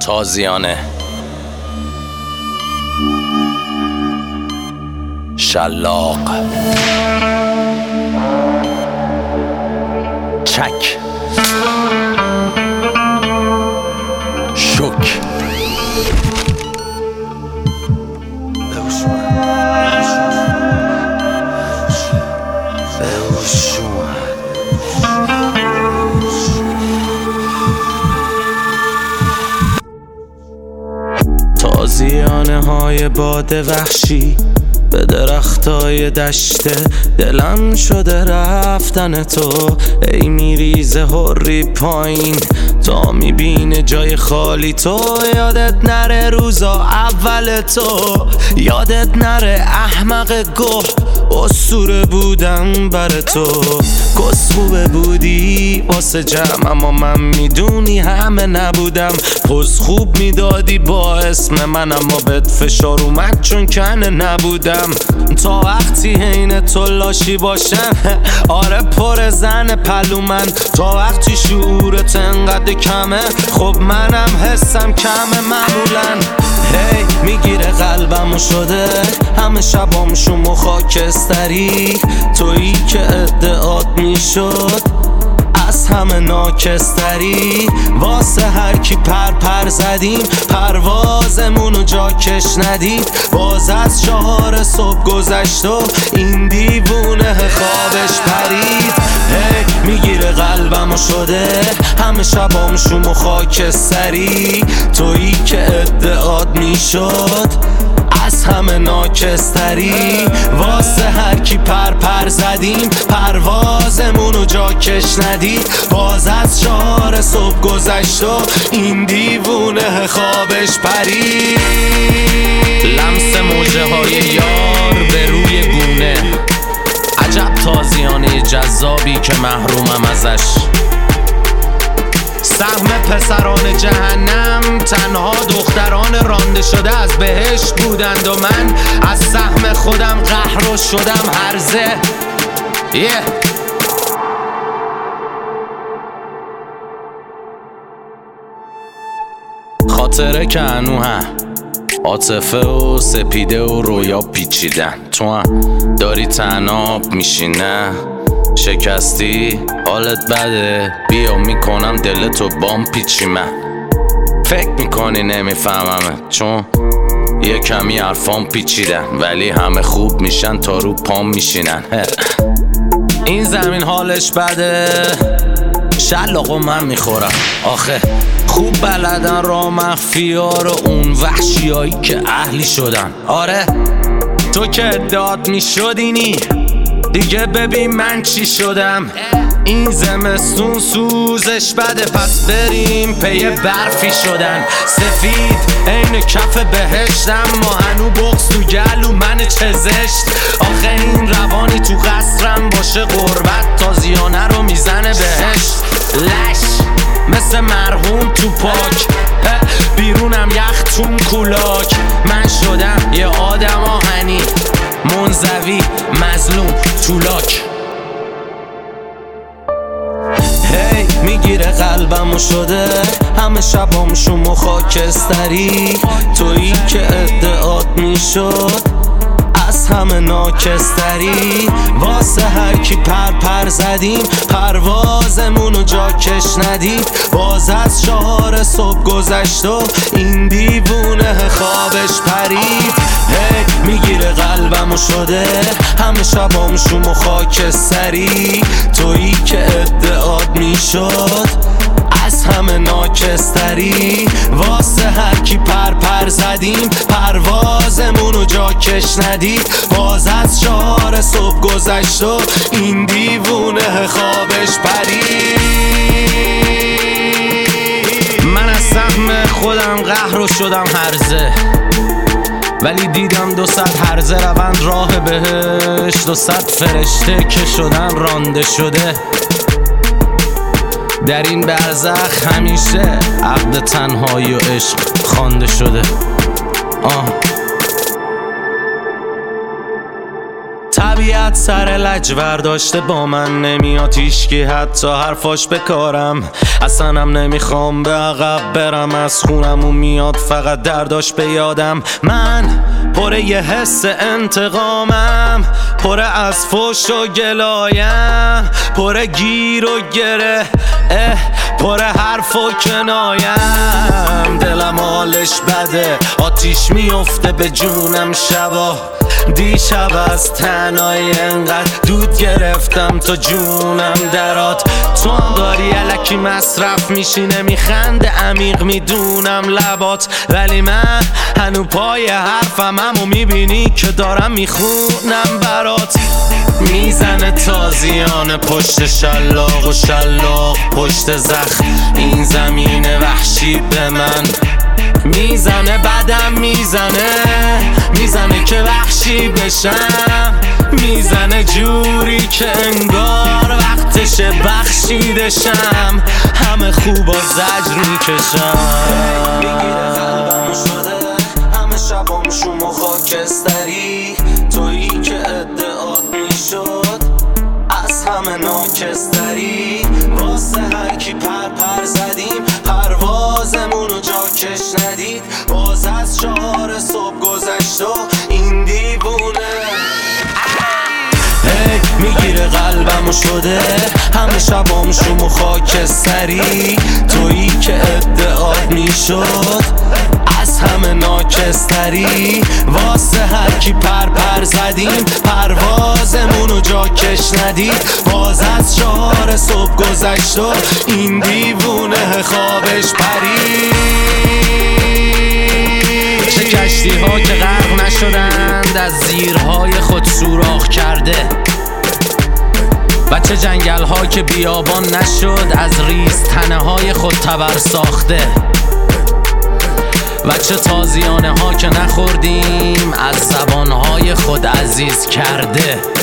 تازیانه شلاق چک شک تازیانه های باد وحشی به درختای دشته دلم شده رفتن تو ای میریزه هری پایین تا میبینه جای خالی تو یادت نره روزا اول تو یادت نره احمق گوه اسطوره بودم بر تو کسخوبه بودی واسه جمع اما من میدونی همه نبودم پس خوب میدادی با اسم من اما بهت فشار اومد چون کنه نبودم تا وقتی حین تو لاشی باشم آره پر زن پلو من تا وقتی شعورت انقدر کمه خب منم حسم کمه معمولا هی میگیره قلبمو شده همه شبام شما خاکستری تویی که ادعات میشد از همه ناکستری واسه هر کی پر زدیم پروازمونو جا کش ندید باز از 4 صبح گذشت و این دیوونه خوابش پرید هی میگیره قلبمو شده همه شبام شوم و خاکستری تویی که ادعات میشد از همه ناکستری واسه هر کی پر زدیم پروازمونو جا کش ندید باز از 4 صبح گذشت و این دیوونه خوابش پرید لمس موجه های یار به روی گونه عجب تازیانه جذابی که محرومم ازش سهم پسران جهنم تنها دختران رانده شده از بهشت بودند و من از سهم خودم قهر شدم هرزه خاطره که هنو هم عاطفه و سپیده و رویا پیچیدن تو هم داری تناب میشینه شکستی حالت بده بیا میکنم دلتو بام پیچی من فکر میکنی نمیفهممه چون یه کمی حرفام پیچیدن ولی همه خوب میشن تا رو پام میشینن این زمین حالش بده شلاقو من میخورم آخه خوب بلدن را مخفیار و اون وحشیایی که اهلی شدن آره تو که ادعات میشدینی دیگه ببین من چی شدم این زمستون سوزش بده پس بریم پی برفی شدن سفید عین کف بهشتم ما هنو بغض تو گلو من چه زشت آخه این روانی تو قصرم باشه قربت تازیانه رو میزنه بهشت لش مثل مرحوم تو پاک بیرونم یخ چون کولاک من شدم یه آدم آهنی منزوی مظلوم طولاک هی میگیره قلبمو شده همه شبام شما خاکستری تویی که ادعات میشد از همه ناکستری واسه هر کی پر زدیم پروازمونو جا کش ندید باز از 4 صبح گذشت و این دیوونه خوابش پرید هی میگیره قلبمو شده همه شبام شوم و خاکستری تویی که ادعات میشد از همه ناکستری واسه هر کی پر زدیم پروازمونو جا کش ندید باز از 4 صبح گذشت و این دیوونه خوابش پرید من از سهم خودم قهر شدم هرزه ولی دیدم 200 هرزه روند راه بهشت 200 فرشته که شدن رانده شده در این برزخ همیشه عقد تنهایی و عشق خوانده شده طبیعت سر لجور داشته با من نمیاد هیچکی حتی حرفاش بکارم. اصلاًم نمیخوام به عقب برم، از خونمون میاد فقط درداش به یادم. من پر یه حس انتقامم، پر از فوش و گلایم، پر گیر و گره، پر حرف و کنایم. دلم حالش بده، آتیش میفته به جونم شبا. دیشب از تنهایی انقدر دود گرفتم تا جونم درات. تو هم داری الکی مصرف میشی، نمیخنده عمیق میدونم لبات، ولی من هنو پای حرفم همو میبینی که دارم میخونم برات. میزنه تازیانه پشت شلاق و شلاق پشت زخم، این زمین وحشی به من میزنه، بدم میزنه که وحشی بشم. میزنه جوری که انگار وقتش بخشیدشم، همه خوبا زجر میکشم. میگیره قلبمو شده همه شبام شوم و خاکستری، تویی که ادعات میشد از همه ناکستری. واسه هرکی پر زدیم پروازمونو جا کش ندید. باز از 4 صبح گذشت و این دیوونه میگیره قلبمو شده همه شبام شوم و خاکستری، تویی که ادعات میشد از همه ناکستری. واسه هرکی پر زدیم پروازمونو جا کش ندید. باز از 4 صبح گذشت و این دیوونه خوابش پرید. چه کشتی ها که غرق نشدند از زیرهای خود سوراخ کرده، و چه جنگل ها که بیابان نشد از ریز تنه های خود تبر ساخته، و چه تازیانه ها که نخوردیم از زبان های خود عزیز کرده.